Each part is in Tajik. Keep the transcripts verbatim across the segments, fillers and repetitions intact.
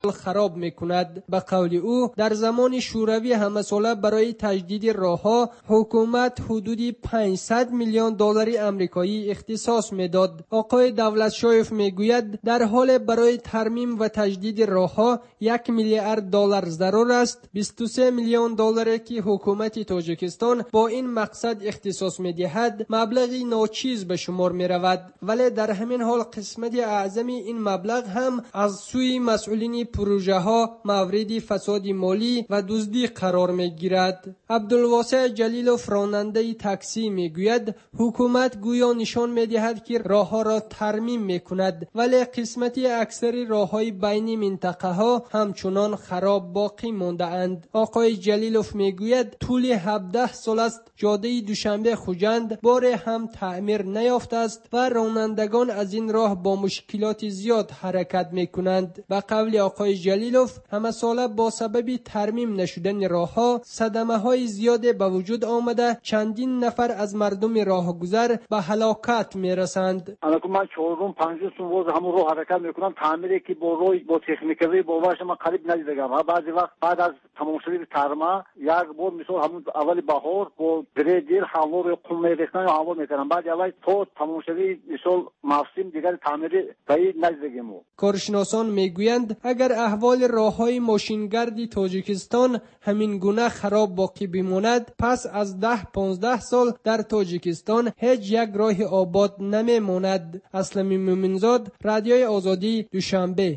سال خراب میکند. به قول او در زمان شوروی همساله برای تجدید راهها حکومت حدود پانصد میلیون دلار آمریکایی اختصاص میداد. آقای دولتشایف میگوید در حال برای ترمیم و تجدید راهها یک میلیارد دلار ضرور است. بیست و سه میلیون دلار که حکومت تاجیکستان با این مقصد اختصاص میدهد مبلغی ناچیز به شمار می رود، ولی در همین حال قسمت اعظم این مبلغ هم از سوی مسئولین پروژه ها مورد فساد مالی و دزدی قرار می گیرد. عبدالواسع جلیلوف راننده تاکسی می گوید حکومت گویا نشان می دهد که راه ها را ترمیم می کند، ولی قسمت اکثر راه های بین منطقه ها همچنان خراب باقی مانده اند. آقای جلیلوف می گوید طول هفده سال است جاده دوشنبه خوجند بار هم تعمیر نیافته است و رانندگان از این راه با مشکلات زیاد حرکت می کنند. به قول آقای جلیلوف همه ساله با سبب ترمیم نشدن راه ها صدمه های زیاد به وجود آمده چندین نفر از مردم راهگذر به هلاکت می رسند. من چهارم پنجم روز همون راه حرکت می کنم، تعمیری که با روی با تکنیکی با واش ما قریب ندیدم. بعضی وقت بعد از تمام شدن ترما یک بار مثلا همون اول بهار با دریدر هوا رو قم می‌ریختن و هوا می‌کردن، بعد اول تو تمام شدن مثلا موسم دیگر تعمیری پای نزدیکیم. کارشناسان میگویند اگر احوال راه‌های ماشینگرد تاجیکستان همین گونه خراب باقی بماند پس از ده پانزده سال در تاجیکستان هیچ یک راه آباد نمیماند. اسلمی مومنزاد، رادیوی آزادی، دوشنبه.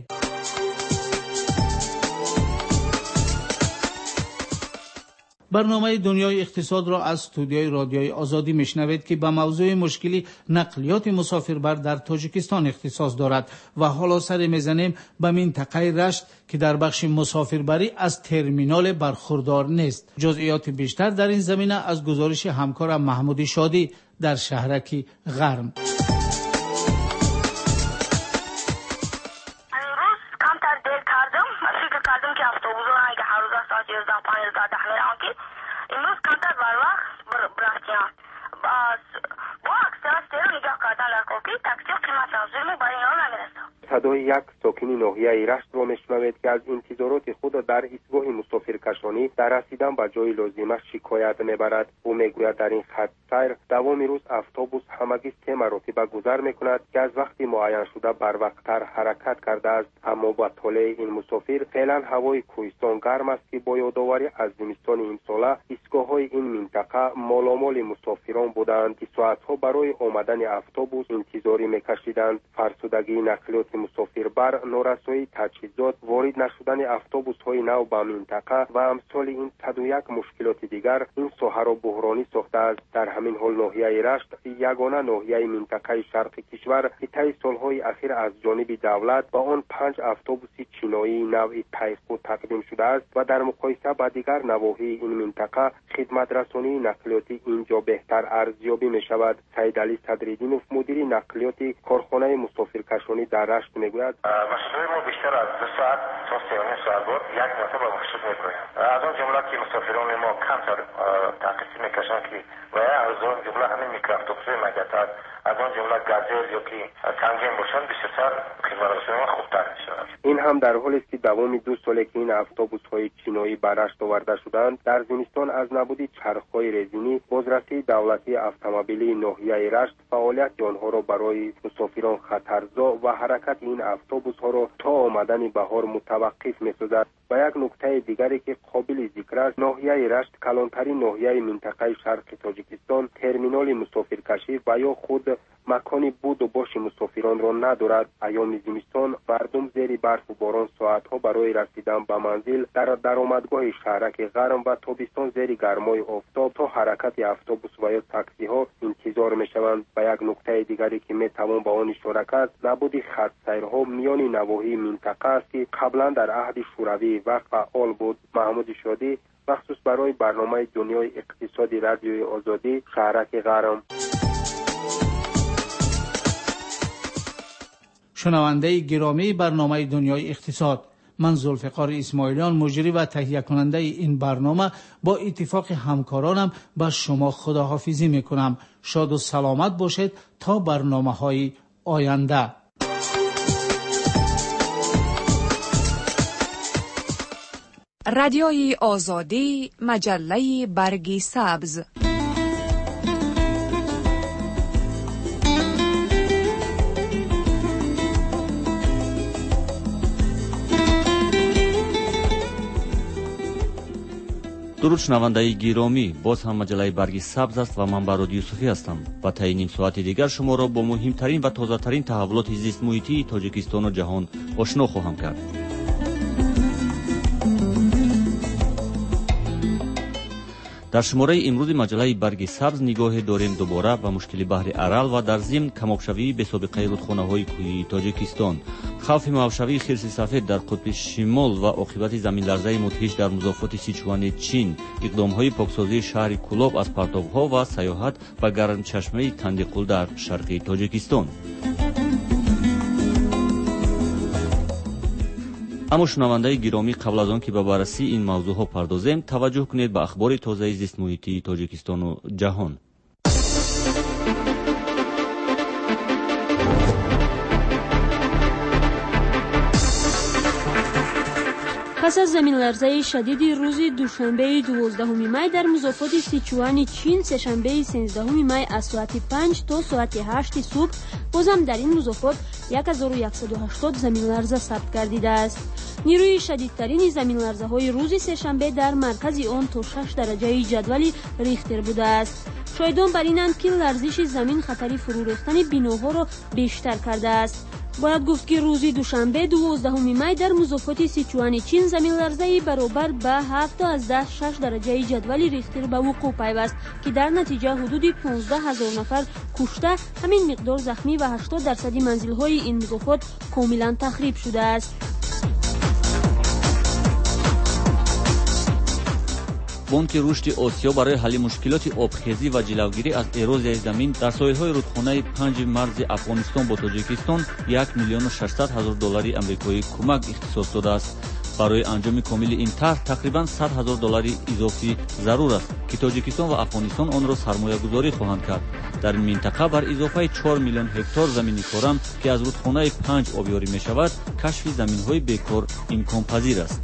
برنامه دنیای اقتصاد را از استودیوی رادیوی آزادی میشنوید که به موضوع مشکلی نقلیات مسافربر در تاجیکستان اختصاص دارد و حالا سر میزنیم به منطقه رشت که در بخش مسافربری از ترمینال برخوردار نیست. جزئیات بیشتر در این زمینه از گزارش همکارم محمود شادی در شهرک غرم. امروز کمتر بر وقت برفتیم. باز با اکثر تیرا نگاه کردن در کافی تاکسی قیمت نازل برای اینا نمیرسه. صدای یک ساکن ناحیه رشت را میشنوید که از انتظارات خود در ایستگاه مسافرکشانی در رسیدن به جای لازمه شکایت میبرد. او میگوید در این خط سیر دوام روز اتوبوس همگی سه مرتبه گذر میکند که از وقتی معین شده بر وقتتر حرکت کرده است، اما با طالع این مسافر فعلا هوای کوهستان گرم است که با یادآوری از زمستان امساله ایستگاه‌های این منطقه مالامال مسافران بودند که ساعت‌ها برای آمدن اتوبوس انتظاری میکشیدند. فرسودگی نقلیات مسافربر، نارسایی تجهیزات، وارد نشدن اتوبوس‌های نو به منطقه و امثال این صد و یک مشکلات دیگر این ساحه را بحرانی ساخته است. در همین حال ناحیه رشت یگانه ناحیه منطقه شرق کشور که طی سالهای اخیر از جانب دولت با آن پنج اتوبوس چینایی نوع تایقو تقدیم شده است و در مقایسه با دیگر نواحی این منطقه خدمت رسانی نقلیاتی اینجا بهتر ارزیابی می شود. سید علی صدرالدینوف مدیر نقلیاتی کارخانه مسافرکشانی در رشت میگوید مسافر ما بیشتر از دو ساعت تا سه و نیم ساعت بود یک مرتبه مخصوص میکنیم. از اون جمله که مسافران ما کمتر تاکسی میکشن که و از اون جمله همین میکرواتوبوس‌های مگتر از اون جمله گازل یا که سنگین باشن بسیار خدمت رسانی ما خوبتر میشود. این هم در حالی است که دوام دو ساله که این اتوبوس‌های چینایی به رشت آورده شدند در زمستان از نبود چرخ‌های رزینی بازرسی دولتی اتومبیلی ناحیه رشت فعالیت آنها را برای مسافران خطرزا و حرکت این اتوبوس‌ها را تا آمدن بهار متوقف می‌سازد. و یک نکته دیگری که قابل ذکر است ناحیه رشت کلانترین ناحیه منطقه شرق تاجیکستان ترمینال مسافرکشی و یا خود مکانی بود و باش مسافران را ندارد. ایام زمستان مردم زیر برف و باران ساعتها برای رسیدن به منزل در درآمدگاه شهرک غرم و تابستان زیر گرمای آفتاب تا حرکت اتوبوس و یا تاکسی ها انتظار میشوند. و یک نکته دیگری که میتوان به آن اشاره کرد نبود خط سیرها میان نواحی منطقه است که قبلا در عهد شوروی وقت فعال بود. محمود شادی مخصوص برای برنامه دنیای اقتصادی رادیوی آزادی شهرک غرم. شنونده گرامی برنامه دنیای اقتصاد، من ذوالفقار اسماعیلیان مجری و تهیه کننده این برنامه با اتفاق همکارانم با شما خداحافظی میکنم. شاد و سلامت باشید تا برنامه های آینده. رادیوی آزادی، مجله برگ سبز. درود شنوندگان گرامی، باز هم مجله برگ سبز است و من براد یوسفی هستم. با طی نیم ساعت دیگر شما را با مهمترین و تازه‌ترین تحولات زیست محیطی تاجیکستان و جهان آشنا خواهم کرد. در شماره امروز مجله برگ سبز نگاه داریم دوباره به مشکل بحر ارال و در ضمن کم‌آبشوی به سابقه رودخانه‌های کوهی تاجیکستان، خوف ماه‌آبشوی خرس سفید در قطب شمال و عاقبت زمین‌لرزه مدهش در مضافات سیچوان چین، اقدام‌های پاکسازی شهر کولاب از پرتاب‌ها و سیاحت به گرمچشمه تندقل در شرق تاجیکستان. اما شنوندگان گرامی، قبل از آن که به بررسی این موضوعها پردازیم، توجه کنید به اخبار تازه زیست محیطی تاجیکستان و جهان. پس از زمین‌لرزه شدید روز دوشنبه دوازدهم می در مضافات سیچوان چین، سه‌شنبه سیزدهم می از ساعت پنج تا ساعت هشت صبح بازم در این مضافات هزار و صد و هشتاد زمین‌لرزه ثبت گردیده است. نیروی شدیدترین زمین‌لرزه‌های روز سه‌شنبه در مرکز آن تا شش درجه جدول ریختر بوده است. شاهدان بر اینند که لرزش زمین خطر فرو ریختن بناها را بیشتر کرده است. باید گفت که روز دوشنبه دوازدهم می در مضافات سیچوان چین زمین‌لرزه برابر به هفت از ده شش درجه جدول ریختر به وقوع پیوست که در نتیجه حدود پانزده هزار نفر کشته، همین مقدار زخمی و هشتاد درصد منزل‌های این مضافات کاملا تخریب شده است. بانک رشد آسیا برای حل مشکلات آبخیزی و جلوگیری از اروزیای زمین در ساحل‌های رودخانه پنج مرز افغانستان با تاجیکستان یک میلیون و ششصد هزار دلار آمریکایی کمک اختصاص داده است. برای انجام کامل این طرح تقریباً صد هزار دلار اضافی ضرور است که تاجیکستان و افغانستان آن را سرمایه‌گذاری خواهند کرد. در این منطقه بر اضافه چهار میلیون هکتار زمین کارم که از رودخانه پنج آبیاری می‌شود، کشف زمین‌های بیکار امکان پذیر است.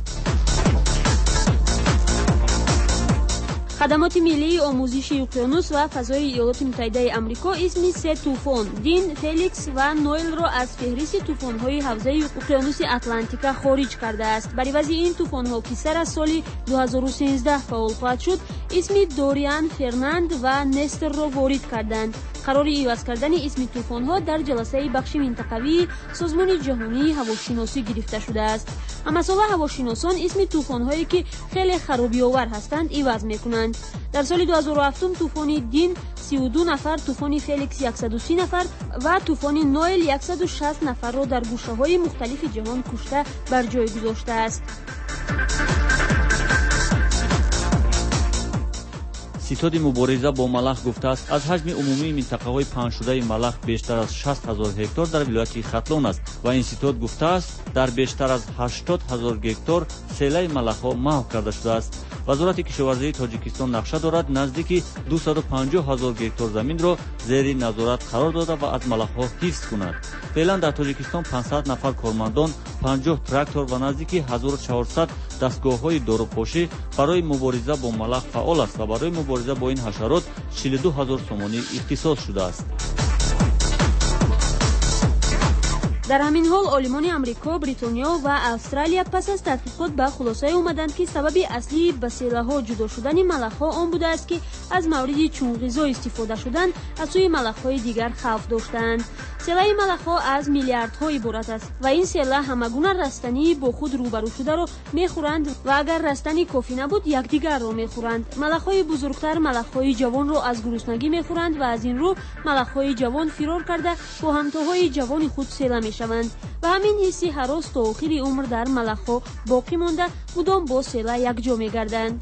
خدمات ملی آموزش اقیانوس و فضای ایالات متحده آمریکا اسم سه طوفان دین، فلیکس و نوئل را از فهرست طوفان‌های حوزه اقیانوس اتلانتیک خارج کرده است. بر عوض این طوفان‌ها که سر از سال دو هزار و سیزده فعال خواهد شد، اسم دوریان، فرناند و نستر را وارد کردند. قرار عوض کردن اسم طوفان‌ها در جلسه بخش منطقوی سازمان جهانی هواشناسی گرفته شده است. اما سال هواشناسان اسم طوفان‌هایی که خیلی خرابی‌آور هستند عوض می‌کنند. در سال دو هزار و هفت طوفان دین سی و دو نفر، طوفان فلیکس صد و سی نفر و طوفان نوئل صد و شصت نفر را در گوشه‌های مختلف جهان کشته بر جای گذاشته است. ستاد مبارزه با ملخ گفته است از حجم عمومی منطقه‌های پنج شده ملخ بیشتر از شصت هزار هکتار در ولایت ختلان است و این ستاد گفته است در بیشتر از هشتاد هزار هکتار سیله ملخ‌ها محو کرده شده است. وزارت کشاورزی تاجیکستان نقشه دارد نزدیک دویست و پنجاه هزار هکتار زمین را زیر نظارت قرار داده و از ملخ‌ها حفظ کند. فعلا در تاجیکستان پانصد نفر کارمندان، پنجاه تراکتور و نزدیک هزار و چهارصد دستگاه‌های داروپاشی برای مبارزه با ملخ فعال است و برای مبارزه با این حشرات چهل و دو هزار سومانی اختصاص شده است. در همین حال عالمان آمریکا، بریتانیا و استرالیا پس از تحقیقات به خلاصه آمدند که سبب اصلی به سیله‌ها جدا شدن ملخ‌ها آن بوده است که از مورد چون غذا استفاده شدن از سوی ملخ‌های دیگر خوف داشتند. سیله ملخ‌ها از میلیاردها عبارت است و این سیله همگونه رستنی با خود روبرو شده را می‌خورند و اگر رستنی کافی نبود یکدیگر را می‌خورند. ملخ‌های بزرگتر ملخ‌های جوان را از گرسنگی می‌خورند و از این رو ملخ‌های جوان فرار کرده با همتاهای جوان خود سیله می‌شوند و همین حسی هراس تا آخر عمر در ملخ‌ها باقی مانده مدام با سیله یکجا می‌گردند.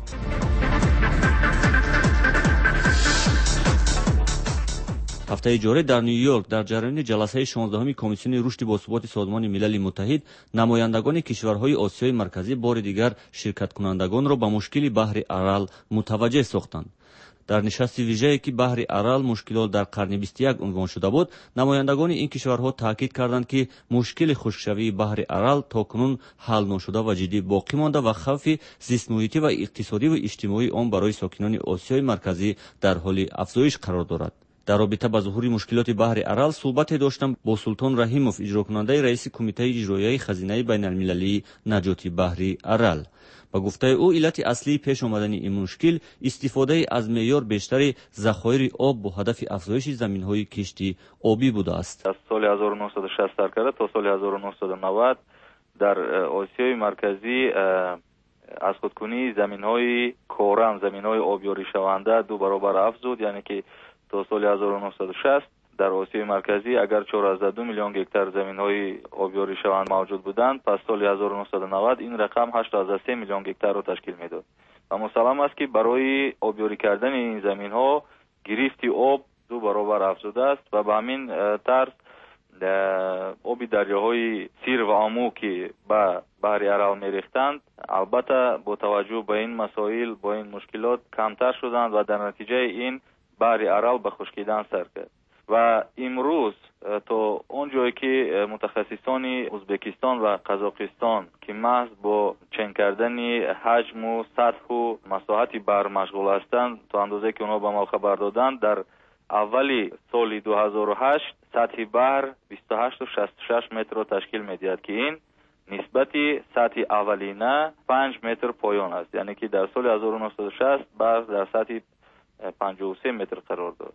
هفته جاری در نیویورک در جریان جلسه شانزدهم کمیسیون رشد باثبات سازمان ملل متحد نمایندگان کشورهای آسیای مرکزی بار دیگر شرکت کنندگان را به مشکل بحر ارال متوجه ساختند. در نشست ویژه‌ای که بحر ارال مشکلات در قرن بیست و یک عنوان شده بود، نمایندگان این کشورها تاکید کردند که مشکل خشکشوی بحر ارال تاکنون حل نشده و جدی باقی مانده و خوف زیست محیطی و اقتصادی و اجتماعی آن برای ساکنان آسیای مرکزی در حال افزایش قرار دارد. در رابطه با ظهور مشکلات بحر ارال صحبت داشتم با سلطان رحیموف، اجراکننده رئیس کمیته اجرایی خزینه بین المللی نجات بحر ارال. با گفته او علت اصلی پیش آمدن این مشکل استفاده از معیار بیشتر ذخایر آب با هدف افزایش زمین‌های کشتی آبی بوده است. از سال هزار و نهصد و شصت در کرده تا سال هزار و نهصد و نود در آسیای مرکزی از خودکنی زمین‌های کورم، زمین‌های آبیاری شونده دو برابر افزود، یعنی که تا سال هزار و نهصد و شصت در آسیای مرکزی اگر چهارصد و دو میلیون گکتار زمین‌های آبیاری شونده موجود بودند، پس سال هزار و نهصد و نود این رقم هشتاد و سه میلیون گکتار را تشکیل میداد. و مسلم است که برای آبیاری کردن این زمین‌ها گرفتی آب دو برابر افزوده است و به همین طرز آب دریاهای سیر و آمو که به بحر ارال میریختند البته با توجه به این مسائل با این مشکلات کمتر شدند و در نتیجه این بحر ارال به خشکیدن سر کرد. و امروز تا اونجایی که متخصصان ازبکستان و قزاقستان که محض با چین کردن حجم و سطح و مساحت بحر مشغول هستند، تا اندازه که اونا به ما خبر دادند در اولی سال دو هزار و هشت سطح بحر بیست و هشت و شصت و شش متر را تشکیل میدهد که این نسبت سطح اولینه پنج متر پایان است، یعنی که در سال هزار و نهصد و شصت بحر در سطح پنجاه و سه متر قرار دارد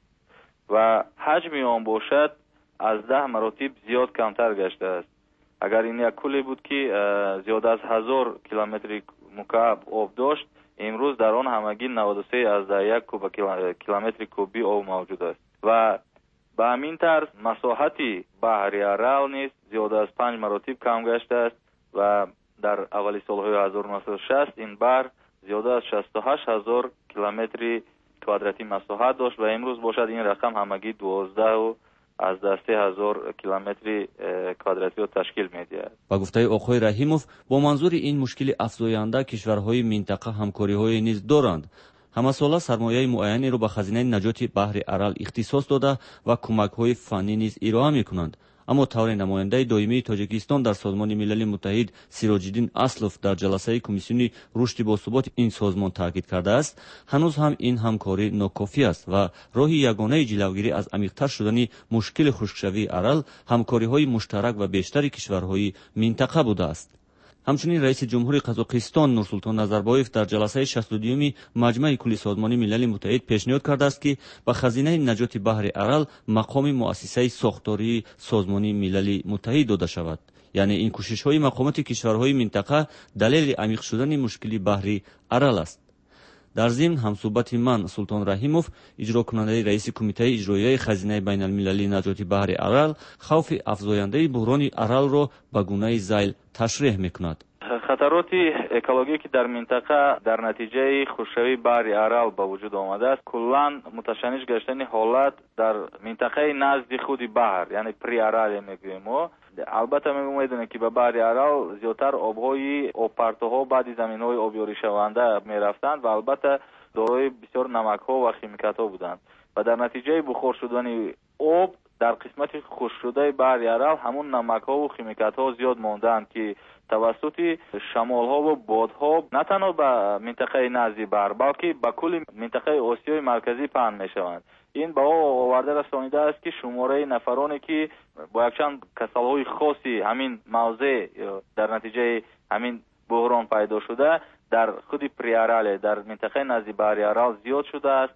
و حجم آن باشد از ده مراتب زیاد کمتر گشته است. اگر این یک کولی بود که زیاد از هزار کیلومتر مکعب آب داشت، امروز در آن همگی نود و سه از یک کوب کیلومتر کوبی آب موجود است و به همین طرز مساحت بحر ارال نیز زیاد از پنج مراتب کم گشته است و در اولی سالهای هزار و نهصد و شصت این بحر زیاد از شصت و هشت هزار کیلومتر کوادراتی مساحت داشت و امروز باشد این رقم همگی دوازده و از سه هزار کیلومتر کوادراتی را تشکیل می‌دهد. با گفته آقای رحیموف با منظور این مشکل افزاینده کشورهای منطقه همکاری‌های نیز دارند. همه ساله سرمایه معینی را به خزینه نجات بحر ارال اختصاص داده و کمک‌های فنی نیز ارائه می‌کنند. اما طور نماینده دائمی تاجیکستان در سازمان ملل متحد سیراج‌الدین اسلوف در جلسه کمیسیون رشد باثبات این سازمان تاکید کرده است هنوز هم این همکاری ناکافی است و راه یگانه جلوگیری از عمیق‌تر شدن مشکل خشکشوی ارال همکاری‌های مشترک و بیشتر کشورهای منطقه بوده است. همچنین رئیس جمهوری قزاقستان نورسلطان نظربایف در جلسه شصت و دوم مجمع کلی سازمان ملل متحد پیشنهاد کرده است که به خزینه نجات بحر ارال مقام مؤسسه ساختاری سازمان ملل متحد داده شود. یعنی این کوشش‌های مقامات کشورهای منطقه دلیل عمیق شدن مشکل بحر ارال است. در ضمن همصحبت من سلطان رحیموف اجرا کننده رئیس کمیته اجرایی خزینه بین المللی نجات بحر ارال خوف افزاینده بحران ارال را به گونه ذیل تشریح میکند. خطرات اکولوژی که در منطقه در نتیجه خشکشوی بحر ارال به وجود آمده است کلا متشنج گشتن حالت در منطقه نزد خود بحر یعنی پری ارال میگوییم. البته می‌دونید که به بحر ارال زیادتر آب‌های آبپرتوها بعد زمین‌های آبیاری شونده می‌رفتند و البته دارای بسیار نمک‌ها و خیمیکات‌ها بودند و در نتیجه بخار شدن آب در قسمت خشک شده بحر ارال همون نمک‌ها و خیمیکات‌ها زیاد ماندند که توسط شمال‌ها و بادها نه تنها به منطقه نزدیک بحر بلکه به کل منطقه آسیای مرکزی پهن می‌شوند. این با آورده رسانیده است که شماره نفرانی که با یکچند کسال‌های خاصی همین موضع در نتیجه همین بحران پیدا شده در خود پری ارال در منطقه نزدیک بحر ارال زیاد شده است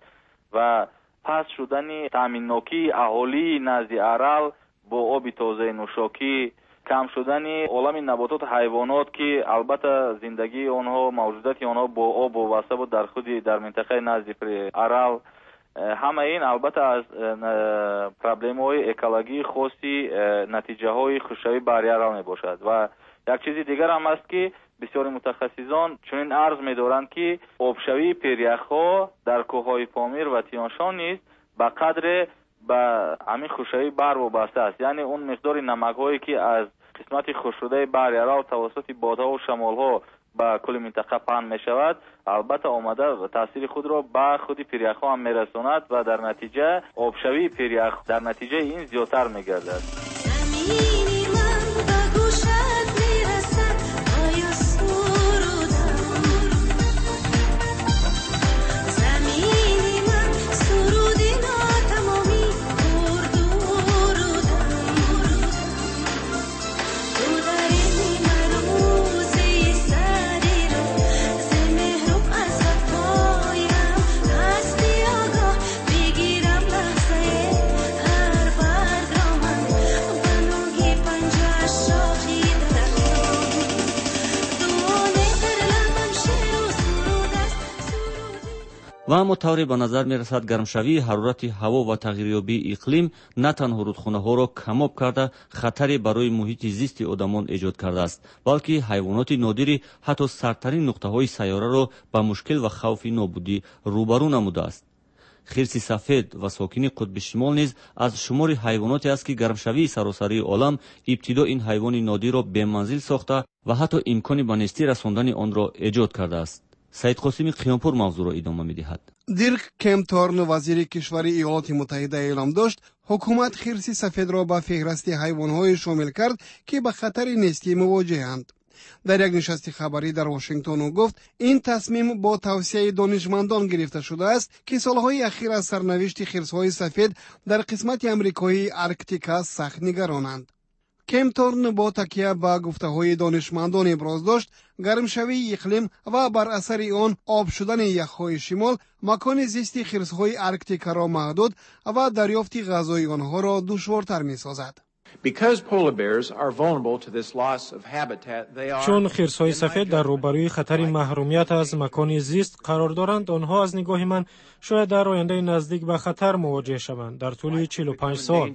و پس شدن تامین نوکی اهالی نزدیک ارال با آب تازه نوشاکی کم شدن عالم نباتات حیوانات که البته زندگی آنها موجودیت آنها با آب وابسته بود در خود در منطقه نزدیک پری ارال همه این البته از پرابلم های اکولوژی خاصی نتیجه های خشکشوی بحر ارال می باشد و یک چیز دیگر هم است که بسیاری متخصصان چنین عرض می دارند که آبشوی پیریخ ها در کوههای پامیر و تیانشان نیز به قدر به همین خشکشوی بحر وابسته است، یعنی اون مقدار نمک هایی که از قسمت خشک شده بحر ارال توسط بادها و شمال ها به کل منطقه پهن می شود، البته آمده تاثیر خود را به خود پیریخ ها هم می رساند و در نتیجه آبشوی پیریخ در نتیجه این زیادتر می گردد. و اما طوری به نظر می رسد گرمشوی حرارت هوا و تغییریابی اقلیم نه تنها رودخانه ها را کماب کرده خطری برای محیط زیست آدمان ایجاد کرده است، بلکه حیوانات نادری حتی سرترین نقطه های سیاره را به مشکل و خوف نابودی روبرو نموده است. خرس سفید و ساکنی قطب شمال نیز از شمار حیواناتی است که گرمشوی سراسری عالم ابتدا این حیوان نادر را به منزل ساخته و حتی امکان به نیستی رساندن آن را ایجاد کرده است. سعید قاسمی قیامپور موضوع را ادامه می‌دهد. دیرک کمتورن وزیر کشور ایالات متحده اعلام داشت حکومت خرس سفید را به فهرست حیوانات شامل کرد که به خطر نیستی مواجه‌اند. در یک نشست خبری در واشنگتن او گفت این تصمیم با توصیه دانشمندان گرفته شده است که سالهای اخیر از سرنوشت خرس‌های سفید در قسمت آمریکایی آرکتیکا سخت نگرانند. کمتورن با تکیه به گفته‌های دانشمندان ابراز داشت گرمشوی اقلیم و بر اثر آن آب شدن یخ‌های شمال مکان زیست خرس‌های آرکتیکا را محدود و دریافت غذای آنها را دشوارتر می‌سازد. چون خرس‌های سفید در روبروی خطر محرومیت از مکان زیست قرار دارند، آنها از نگاه من شاید در آینده نزدیک به خطر مواجه شوند در طول چهل و پنج سال.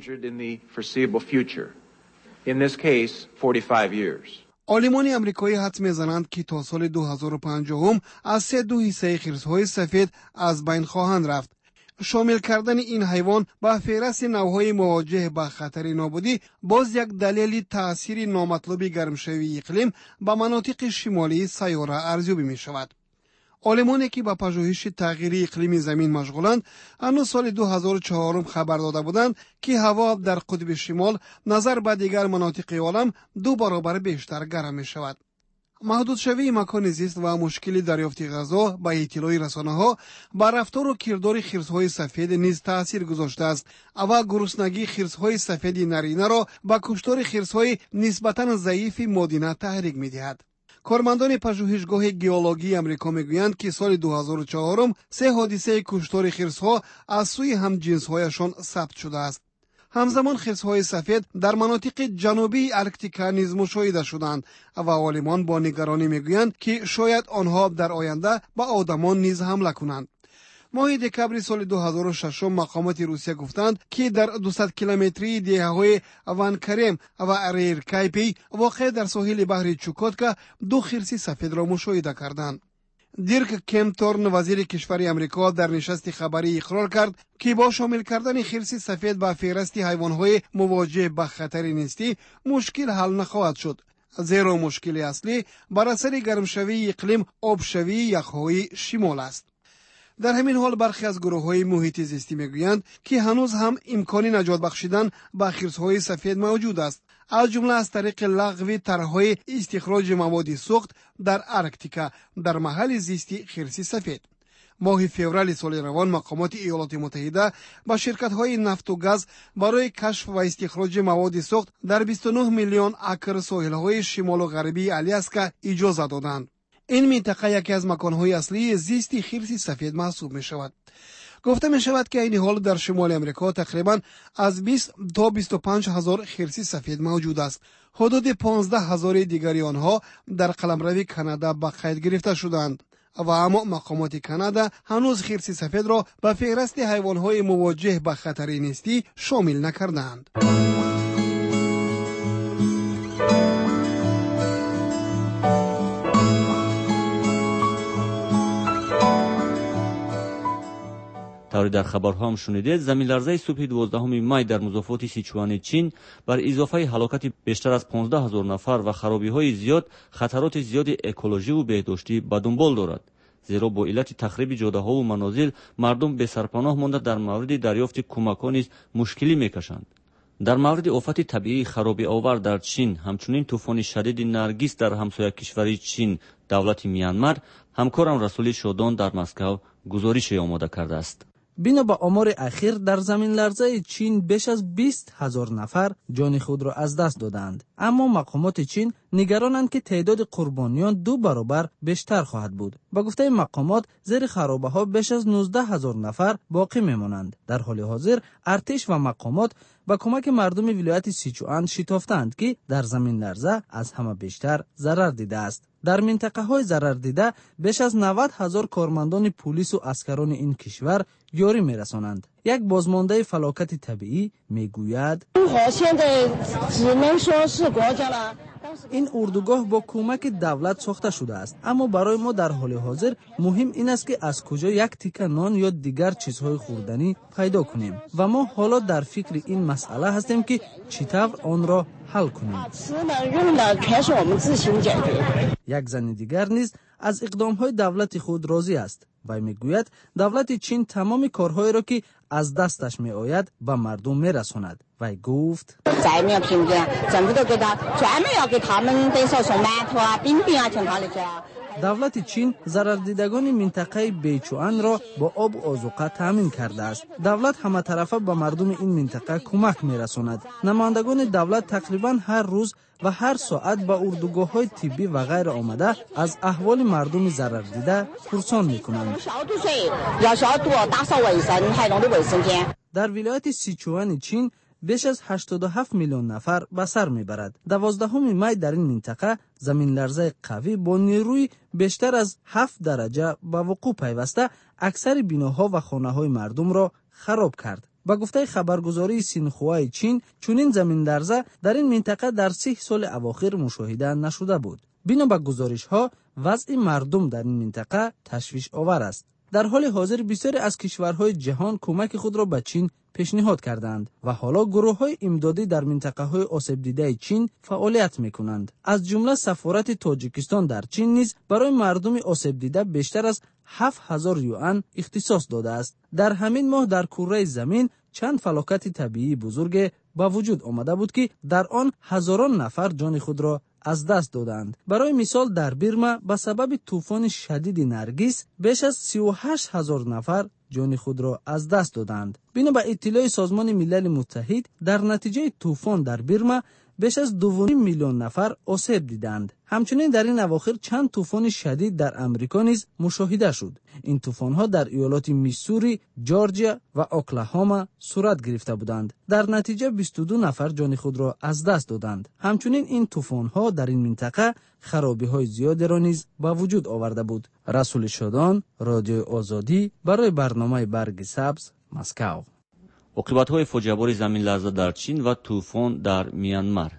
In this case, forty-five years. عالمان امریکایی حدس می‌زنند که تا سال دو هزار و پنجاه از سه دو حصه خرس‌های سفید از بین خواهند رفت. شامل کردن این حیوان به فهرست نوع‌های مواجه با خطر نابودی باز یک دلیل تأثیر نامطلوب گرمشوی اقلیم به مناطق شمالی سیاره ارزیابی می‌شود. عالمانی که با پژوهش تغییر اقلیم زمین مشغولند هنوز سال دو هزار و چهار خبر داده بودند که هوا در قطب شمال نظر به دیگر مناطق عالم دو برابر بیشتر گرم می شود. محدود شوی مکان زیست و مشکل دریافت غذا با اطلاع رسانه‌ها بر رفتار و کردار خرس‌های سفید نیز تاثیر گذاشته است و گرسنگی خرس‌های سفید نرینه را با کشتار خرس‌های نسبتاً ضعیف مادینه تحریک می‌دهد. کارمندان پژوهشگاه گئولوژی آمریکا میگویند که سال دو هزار و چهار سه حادثه کشتار خرس‌ها از سوی همجنس‌هایشان ثبت شده است. همزمان خرس‌های سفید در مناطق جنوبی آرکتیکا نیز مشاهده شدند و عالمان با نگرانی میگویند که شاید آنها در آینده به آدمان نیز حمله کنند. ماه دکبر سال دو هزار و شش مقامات روسیه گفتند که در دویست کیلومتری دهه‌های وانکرم و اریرکایپی واقع در ساحل بحر چوکاتکا دو خرس سفید را مشاهده کردند. دیرک کمتورن وزیر کشور امریکا در نشست خبری اقرار کرد که با شامل کردن خرس سفید به فهرست حیوانات مواجه با خطر نیستی مشکل حل نخواهد شد، زیرا مشکل اصلی بر اثر گرمشوی اقلیم آبشوی یخ‌های شمال است. در همین حال برخی از گروه‌های محیط زیستی میگویند که هنوز هم امکان نجات بخشیدن به خرس‌های سفید موجود است، از جمله از طریق لغو طرح‌های استخراج مواد سوخت در آرکتیکا در محل زیستی خرس سفید. ماه فوریه سال روان مقامات ایالات متحده با شرکت‌های نفت و گاز برای کشف و استخراج مواد سوخت در بیست و نه میلیون اکر ساحل‌های شمال و غربی آلاسکا اجازه دادند. این منطقه یکی از مکان‌های اصلی زیستی خرس سفید محسوب می‌شود. گفته می‌شود که این حال در شمال امریکا تقریباً از بیست تا بیست و پنج هزار خرس سفید موجود است. حدود پانزده هزار دیگری آنها در قلمرو کانادا به قید گرفته شدند و اما مقامات کانادا هنوز خرس سفید را به فهرست حیوانات مواجه با خطر نیستی شامل نکردند. тавре дар хабарҳо ҳам шунидед, заминларзаи субҳи дувоздаҳуми май дар музофоти сичуани чин бар изофаи ҳалокати бештар аз понздаҳ ҳазор нафар ва харобиҳои зиёд хатароти зиёди экологиву беҳдоштӣ ба дунбол дорад. зеро бо иллати тахриби ҷодаҳову манозил мардум бесарпаноҳ монда дар мавриди дарёфти кӯмакҳо низ мушкилӣ мекашанд. дар мавриди офати табиии харобиовар дар чин, ҳамчунин тӯфони шадиди наргис дар ҳамсоякишвари чин, давлати Мянмар, ҳамкорам Расули Шодон дар Москав гузорише омода кардааст. бино ба омори ахир дар заминларзаи чин беш аз бист ҳазор нафар ҷони худро аз даст доданд. аммо мақомоти чин нигаронанд, ки теъдоди қурбониён ду баробар бештар хоҳад буд. ба гуфтаи мақомот, зери харобаҳо беш аз нуздаҳ ҳазор нафар боқӣ мемонанд. дар ҳоли ҳозир артиш ва мақомот ба кӯмаки мардуми вилояти Сичуан шитофтанд, ки дар заминларза аз ҳама бештар зарар дидааст. дар минтақаҳои зарардида беш аз навад ҳазор кормандони пулису аскарони ин кишвар ёрӣ мерасонанд. як бозмондаи фалокати табиӣ мегӯяд: ин урдугоҳ бо кӯмаки давлат сохта шудааст, аммо барои мо дар ҳоли ҳозир муҳим ин аст, ки аз куҷо як тикка нон ё дигар чизҳои хӯрданӣ пайдо кунем ва мо ҳоло дар фикри ин масъала ҳастем, ки чӣ тавр онро ҳал кунем. як зани дигар низ аз иқдомҳои давлати худ розӣ аст. вай мегӯяд, давлати чин тамоми корҳоеро, ки аз дасташ меояд, ба мардум мерасонад. вай гуфт: давлати чин зарардидагони минтақаи бечуанро бо обу озуқа таъмин кардааст. давлат ҳаматарафа ба мардуми ин минтақа кӯмак мерасонад. намояндагони давлат тақрибан ҳар рӯз ва ҳар соат ба урдугоҳҳои тиббӣ ва ғайра омада аз аҳволи мардуми зарардида пурсон мекунанд. дар вилояти Сичуани чин беш аз ҳаштоду ҳафт миллион нафар ба сар мебарад. давоздаҳуми май дар ин минтақа заминларзаи қавӣ бо нерӯи бештар аз ҳафт дараҷа ба вуқӯъ пайваста аксари биноҳо ва хонаҳои мардумро хароб кард. ба гуфтаи хабаргузории Синхуаи чин, чунин заминларза дар ин минтақа дар сих соли авохир мушоҳида нашуда буд. бино ба гузоришҳо, вазъи мардум дар ин минтақа ташвишовар аст. дар ҳоли ҳозир бисёре аз кишварҳои ҷаҳон кӯмаки худро ба чин пешниҳод карданд ва ҳоло гурӯҳҳои имдодӣ дар минтақаҳои осебдидаи чин фаъолият мекунанд. аз ҷумла сафорати Тоҷикистон дар чин низ барои мардуми осебдида бештар аз ҳафт ҳазор юан ихтисос додааст. дар ҳамин моҳ дар курраи замин чанд фалокати табиии бузурге ба вуҷуд омада буд, ки дар он ҳазорон нафар ҷони худро аз даст доданд. барои мисол, дар Бирма ба сабаби тӯфони шадиди наргис беш аз сию ҳашт ҳазор нафар ҷони худро аз даст доданд. бино ба иттилои Созмони Милали Муттаҳид, дар натиҷаи тӯфон дар Бирма беш аз дувним миллион нафар осеб диданд. ҳамчунин дар ин авохир чанд тӯфони шадид дар Амрико низ мушоҳида шуд. ин тӯфонҳо дар иёлоти Миссури, Ҷорҷия ва Оклаҳома сурат гирифта буданд. дар натиҷа бисту ду нафар ҷони худро аз даст доданд. ҳамчунин ин тӯфонҳо дар ин минтақа харобиҳои зиёдеро низ ба вуҷуд оварда буд. Расули Шодон, Радиои Озодӣ, барои барномаи Барги Сабз, Москав. оқибатҳои фоҷиабори заминларза дар чин ва тӯфон дар Мянмар.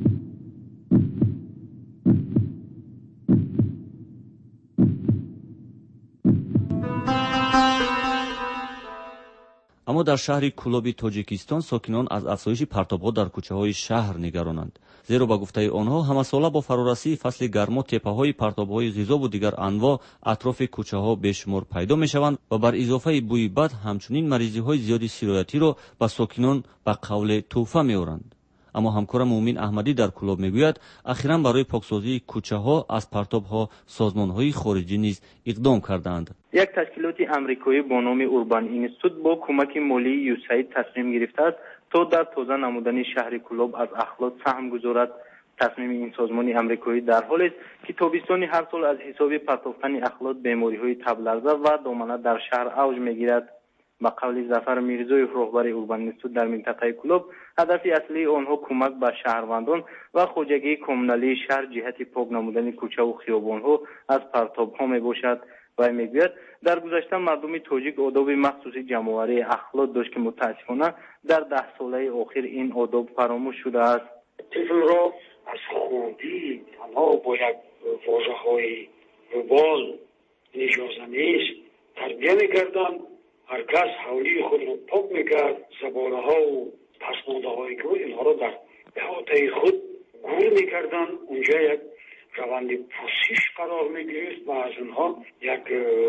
аммо дар шаҳри Кулоби Тоҷикистон сокинон аз афзоиши партобҳо дар кӯчаҳои шаҳр нигаронанд. зеро ба гуфтаи онҳо, ҳамасола бо фарорасии фасли гармо теппаҳои партобҳои ғизову дигар анвоъ атрофи кӯчаҳо бешумор пайдо мешаванд ва бар изофаи бӯи бад ҳамчунин маризиҳои зиёди сироятиро ба сокинон ба қавле тӯҳфа меоранд. аммо ҳамкорам Муъмин Аҳмадӣ дар Кулоб мегӯяд, ахиран барои поксозии кӯчаҳо аз партобҳо созмонҳои хориҷӣ низ иқдом кардаанд. як ташкилоти амрикоӣ бо номи Urban Institute бо кӯмаки молии ю эс эй ай ди тасмим гирифтааст, то дар тоза намудани шаҳри Кулоб аз ахлот саҳм гузорад. тасмими ин созмони амрикоӣ дар ҳолест, ки тобистони ҳар сол аз ҳисоби партофтани ахлот бемориҳои табларза ва домана дар шаҳр авж мегирад. ба қавли Зафар Мирзоев, роҳбари Urban Institute дар минтақаи Кулоб, ҳадафи аслии онҳо кӯмак ба шаҳрвандон ва хоҷагии коммуналии шаҳр ҷиҳати пок намудани кӯчаву хиёбонҳо аз партобҳо мебошад. вай мегӯяд, дар гузашта мардуми тоҷик одоби махсуси ҷамъоварии ахлот дошт, ки мутаассифона дар даҳсолаи охир ин одоб фаромӯш шудааст. тифлро аз хурдӣ танҳо бо як вожаҳои рубол нишозамиз тарбия мекарданд. ҳар کس حولی خود را پاک میکرد، زباله ها و پسمانده های گروه اینها را در احاطه خود گور میکردن. اونجا یک روند پوسیش قرار میگرفت و از اونها یک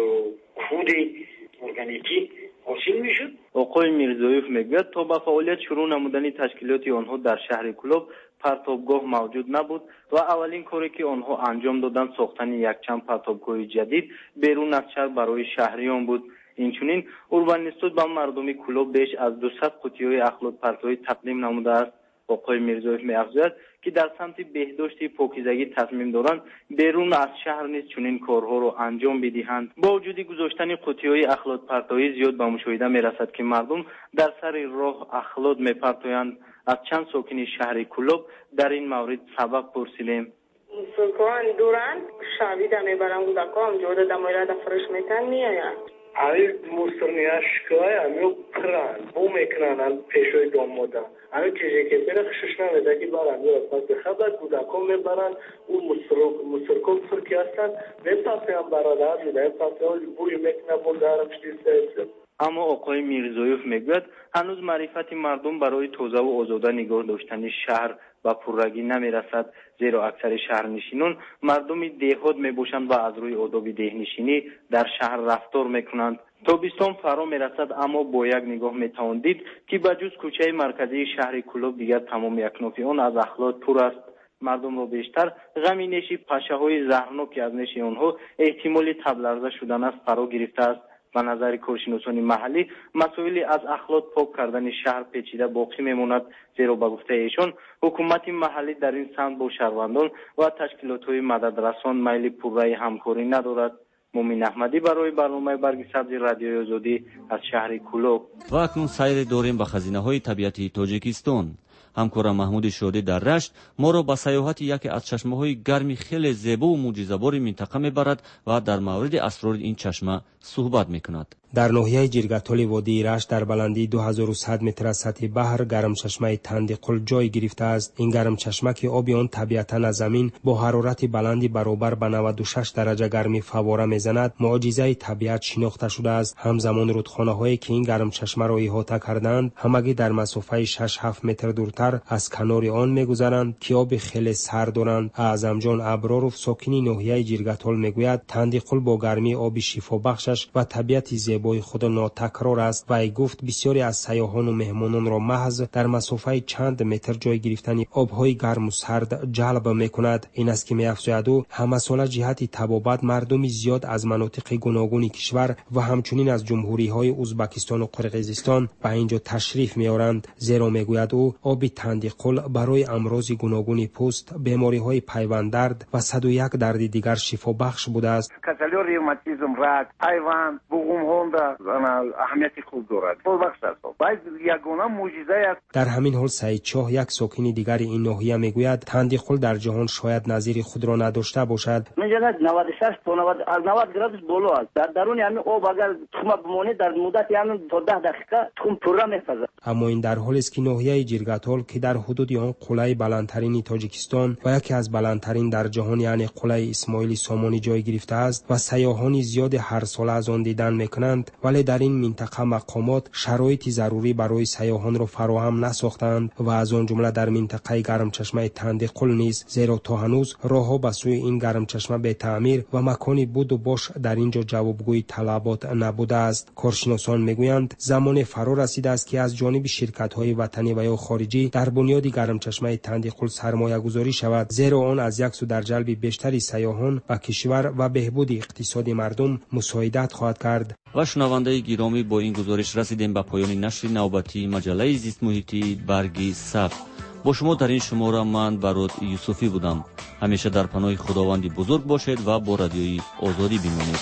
کود ارگانیکی حاصل میشد. آقای میرزایف میگوید تا به فعالیت شروع نمودن تشکیلات آنها در شهر کلوب پرتابگاه موجود نبود و اولین کاری که آنها انجام دادند ساختن یک چند پرتابگاه جدید بیرون از شهر برای شهریان بود. اینچنین اوربانیستود به مردم کلوب بیش از دویست قوطی‌های اخلاد پرتویی تقدیم نموده است. آقای میرزایف می‌افزاید که در سمت بهداشت پاکیزگی تصمیم دارند بیرون از شهر نیز چنین کارها را انجام بدهند. با وجود گذاشتن قوطی‌های اخلاد پرتویی زیاد به مشاهده می‌رسد که مردم در سر راه اخلاد می‌پرتویند. از چند ساکن شهر کلوب در این مورد سبب پرسیدیم. سوکان دوران شاویده میبرم گودکام جوده دمایره دفرش میتن میاید هایی مسترنی اشکای همیو پران بو میکنن پیشوی داموده همی چیزی که بیره خشش نمیده که برن یا پس خبر گودکام میبرن او مسترکم فرکی هستن میپاسی هم برادر میده میپاسی هم بوی میکنه بودارم شدیسته. اما آقای میرزایف میگوید هنوز معرفت مردم برای توزیع و آزاده نگاه داشتن شهر و پررگی نمیرسد، زیرا اکثر شهرنشینان مردم دهات میباشند و از روی آداب دهنشینی در شهر رفتار میکنند. تابستان فرا میرسد اما با یک نگاه میتوان دید که بجز کوچه مرکزی شهر کلوب دیگر تمام یکناف آن از اخلاط پر است. مردم را بیشتر غم نیش پشه‌های زهرناک از نیش آنها احتمال تبلرزه شدن است فرا گرفته است. به نظر کارشناسان محلی مسائلی از اخلاط پاک کردن شهر پیچیده باقی میماند، زیرا به گفته ایشان حکومت محلی در این سمت با شهروندان و تشکیلات‌های مددرسان میل پررأی همکاری ندارد. مومن احمدی برای برنامه برگ سبز رادیوی آزادی از شهر کلوب. و اکنون سیر داریم به خزینه‌های طبیعتی تاجیکستان. همکارم محمود شادی در رشت ما را به سیاحت یکی از چشمه‌های گرمی خیلی زیبا و معجزه‌بار منطقه میبرد و در مورد اسرار این چشمه صحبت میکند. در ناحیه جرگتال وادی رشت در بلندی دو هزار و صد متر از سطح بحر گرم چشمه تندقل جای گرفته است. این گرم چشمه که آب آن طبیعتاً از زمین با حرارت بلندی برابر به نود و شش درجه گرمی فواره میزند معجزه طبیعت شناخته شده است. همزمان رودخانه‌هایی که این گرم چشمه را احاطه کردند همگی در مسافت شش هفت متر دورتر از کنار آن میگذرند که آب خیلی سرد دارند. اعظم جان ابراروف ساکنی ناحیه جرگتال میگوید تندقل با گرمی آب شفا بخشش و طبیعت زیبای خود ناتکرار است و ای گفت بسیاری از سیاحان و مهمانان را محض در مسافه چند متر جای گرفتن آبهای گرم و سرد جلب میکند. این است که می‌افزاید او همه ساله جهت طبابت مردم زیاد از مناطق گوناگون کشور و همچنین از جمهوری‌های ازبکستان و قرقیزستان به اینجا تشریف می‌آورند، زیرا میگوید او آب تندقل برای امراض گوناگون پوست، بیماری‌های پیوند درد و صد و یک درد دیگر شفا بخش بوده است. کسلی روماتیسم، رگ، پیوند، بوم هوندا اهمیت خوب دارد. پر بخش است. باید یگانه معجزه است. در همین حال سعید چاه یک ساکن دیگر این ناحیه میگوید تندقل در جهان شاید نظیر خود را نداشته باشد. میگوید نود و شش تا نود از نود گرادوس بالا است. در درون همین آب اگر تخم بمونه در مدت همین تا ده دقیقه تخم پوره می‌سازد. اما این در حالی است که ناحیه جرگتال که در حدود آن قلعه بلندترین تاجیکستان و یکی از بلندترین در جهان یعنی قلعه اسماعیل سامانی جای گرفته است و سیاحان زیاد هر سال از آن دیدن میکنند، ولی در این منطقه مقامات شرایط ضروری برای سیاحان را فراهم نساختند و از آن جمله در منطقه گرم چشمه تندقل نیز، زیرا تا هنوز راهها به سوی این گرم چشمه به تعمیر و مکانی بود و باش در اینجا جوابگوی طلبات نبوده است. کارشناسان میگویند زمان فرا رسیده است که از جانب شرکت‌های وطنی و یا خارجی در بنیاد گرم چشمه تندقل سرمایه گذاری شود، زیرا آن از یک سو در جلب بیشتری سیاحان و کشور و بهبود اقتصاد مردم مساعدت خواهد کرد. و شنونده گرامی با این گزارش رسیدیم به پایان نشر نوبتی مجله زیست محیطی برگی سبز. با شما در این شماره من برات یوسفی بودم. همیشه در پناه خداوند بزرگ باشید و با رادیوی آزادی بمانید.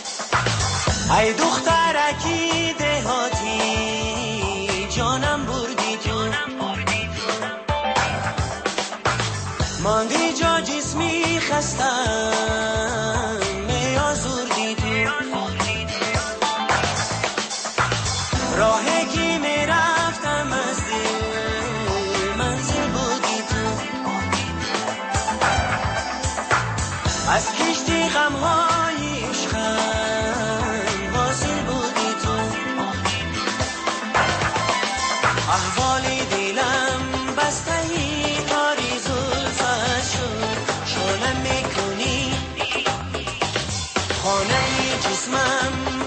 ای دخترکی دهاتی جانم بردی تو، ماندی جا جسمی خستم می آزردی تو، راهی که می رفتم از دل منزل بودی تو، از کشتی غمهای عشقم حاصل بودی تو، خانه جسمم